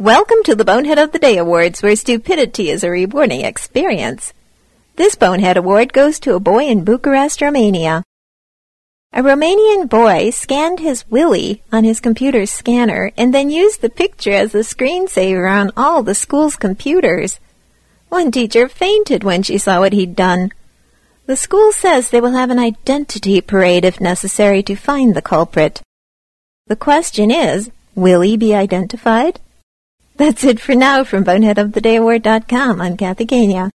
Welcome to the Bonehead of the Day Awards, where stupidity is a rewarding experience. This Bonehead Award goes to a boy in Bucharest, Romania. A Romanian boy scanned his willy on his computer's scanner and then used the picture as a screensaver on all the school's computers. One teacher fainted when she saw what he'd done. The school says they will have an identity parade if necessary to find the culprit. The question is, will he be identified? That's it for now from BoneheadOfTheDayAward.com. I'm Kathy Kania.